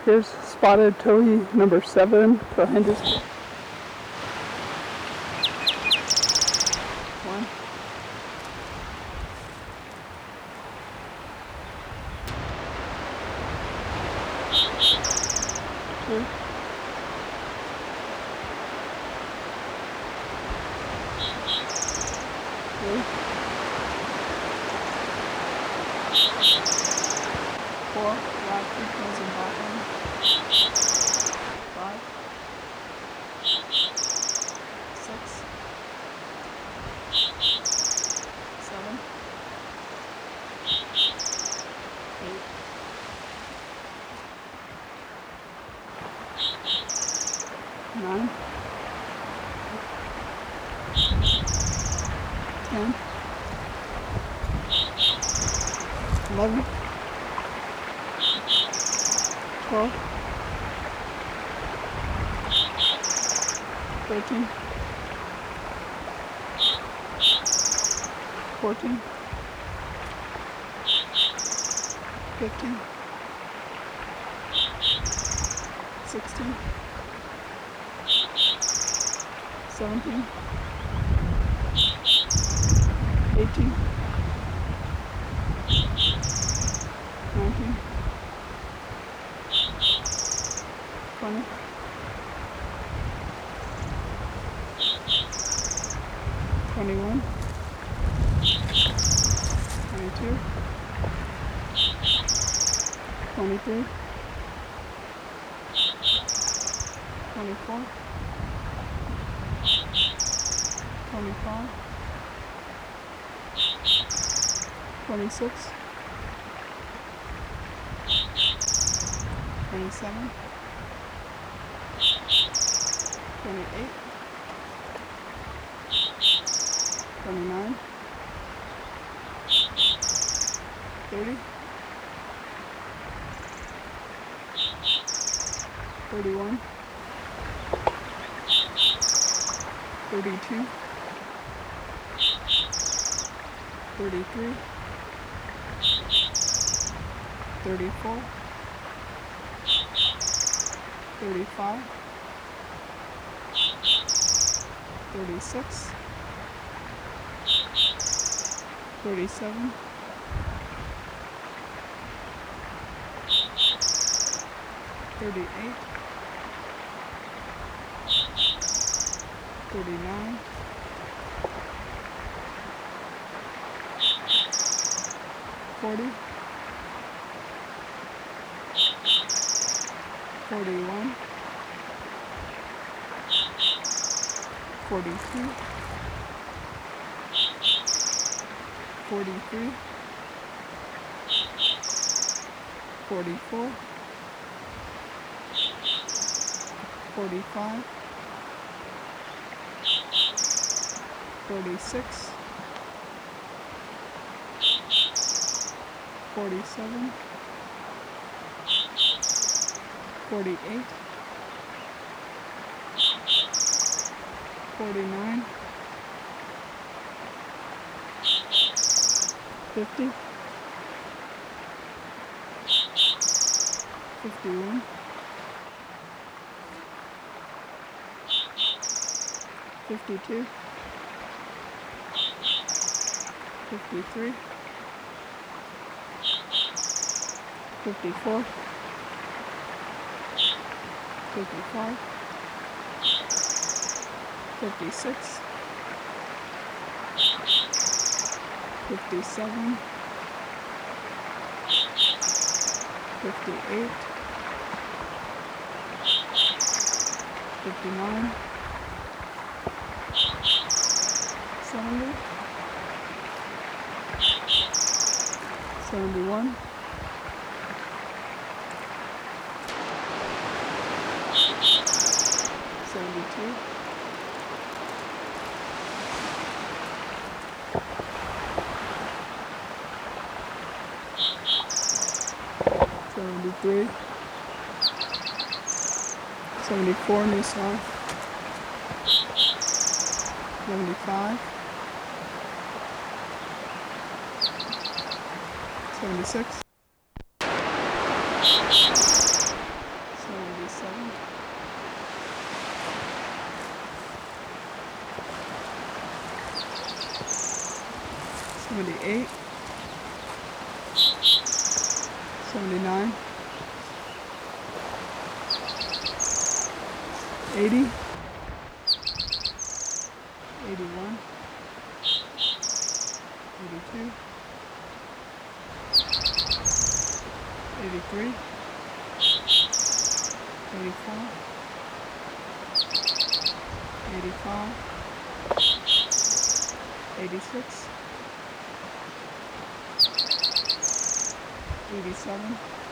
Here's spotted towhee number 7 for Henderson. 1, 2, 3, 4, black, 2 pins in back one, 5, 6, 7, 8, 9, 10, 11, 12, 13, 14, 15, 16, 17, 18, 19, 20, 21, 22, 23, 24, 25, 26, 27, 28, 29, 30, 31, 32, 33, 34, 35, 36, 37, 38, 39, 40, 41, 42, 43, 44, 45, 46, 47, 48, 49, 50, 51, 52, 53, 54, 55, 56, 57, 58, 59, 70, 71, 72, 73, 74 Nissan, 75, 76, 78, 79, 80, 81, 82, 83, 84, 85, 86, 87,